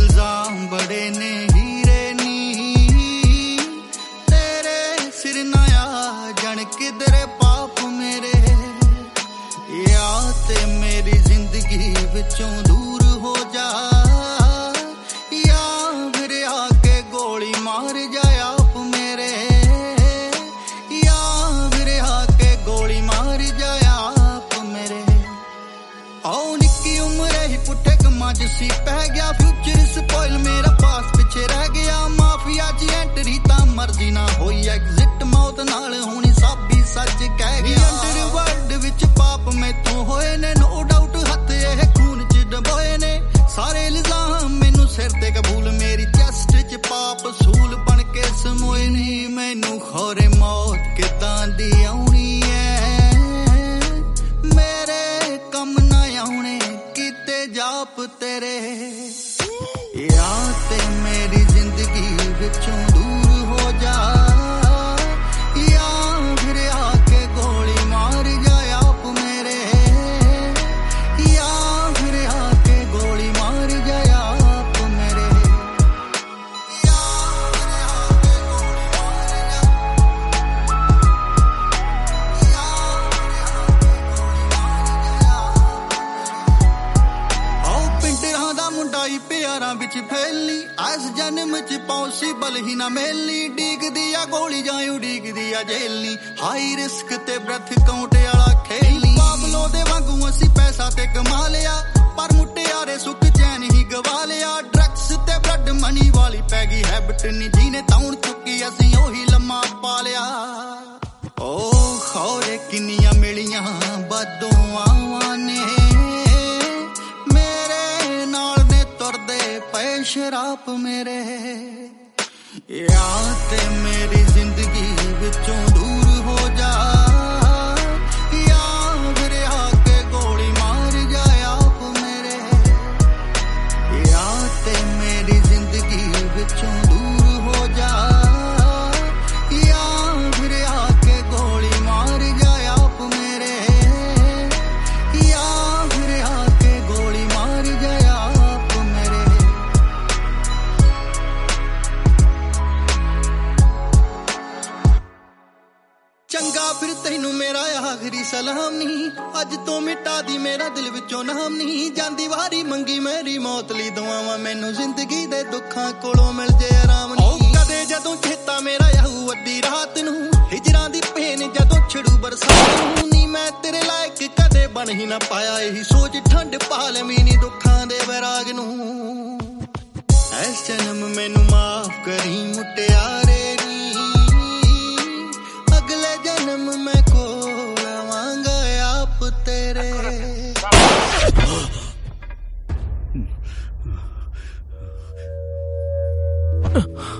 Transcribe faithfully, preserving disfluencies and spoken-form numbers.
इल्जाम बड़े ने हीरे नी तेरे सिर नया जन किधरे पाप मेरे या ते मेरी जिंदगी विचों दूर हो जा या फिर आके गोली मार जाए आप मेरे या फिर आके गोली मार जाए आप मेरे आओ निक्की उम्र ही पुट्ठे कम्मा च सी पै गया फ्यूचर स्पॉइल मेरा पास पिछे रह गया माफिया च एंट्री तां मर्जी ना होई एग्जिट मौत नाल होनी सब भी सच कह गया अंडर वर्ल्ड विच पाप मैथों होए ने नो डाउट हथ एह खून च डबोए ने सारे इल्जाम मैनू सिर ते कबूल मेरी चेस्ट च पाप सूल बन के समोए नी मैनू खौरे मौत किदां दी आउणी ऐ मेरे कम ना आउणे कीते जाप तेरे या ते मेरी जिंदगी विचों दूर हो जा या फिर आके गोली मार जाए आप मेरे या फिर आके गोली मार जाए आप मेरे या फिर आके गोली मार जाए या आओ पिंडरां दा मुंडा ही प्यारां विच फैलनी इस जन्म च पॉसिबल ही ना मिलनी डीग दिया गोली जाए उडीग दिया जेलनी हाई रिस्क ते ब्रेथ काउंट वाला खेलनी बाबलों दे वांगू असी पैसा ते कमा लिया पर मुटियारे सुख चैन ही गवा लिया ड्रग्स ते ब्लड मनी वाली पै गई हैबिट नी जीने तौण चुकी असी ओही लम्मा पा लिया ओ खौरे किन्नियां मिलियां बदों आवां ने मेरे नाल ने तुरदे पे शराप मेरे या ते मेरी जिंदगी विचों दूर हो जा या फिर आके गोली मार जाए आप मेरे या ते मेरी जिंदगी विचों दूर हो जा या फिर आके गोली मार जाए आप मेरे या फिर आके गोली मार जाए आप मेरे चंगा फिर तैनू मेरा आखिरी सलाम नहीं अज तो मिटा दी मेरा दिल विचों नाम नहीं जांदी वारी मंगी मेरी मौत ली दुआवां मैनू जिंदगी दे दुखां कोलों मिल जे आराम नहीं कदे जदों चेता मेरा आऊ अद्धी रात नू हिजरां दी पेन जदों छड़ू बरसात नू नी मैं तेरे लायक कदे बन ही ना पाया यही सोच ठंड पा लवी नी दुखां दे वैराग नू इस जन्म मैनू माफ करी मुटियारे अगले जन्म मैं कोल आवांगा आप तेरे Uh.